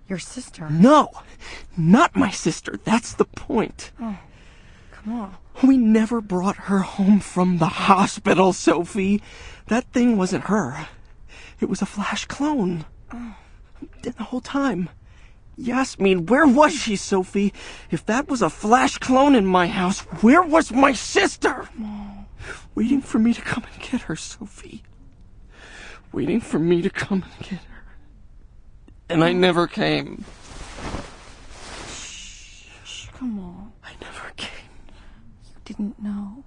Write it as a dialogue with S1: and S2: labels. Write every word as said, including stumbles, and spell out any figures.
S1: Your sister?
S2: No, not my sister. That's the point.
S1: Oh, come on.
S2: We never brought her home from the hospital, Sophie. That thing wasn't her. It was a Flash clone.
S1: Oh.
S2: The whole time. Yasmin, where was she, Sophie? If that was a Flash clone in my house, where was my sister?
S1: Oh.
S2: Waiting for me to come and get her, Sophie. Waiting for me to come and get her. And I never came.
S1: Shh, come on.
S2: I never came.
S1: You didn't know.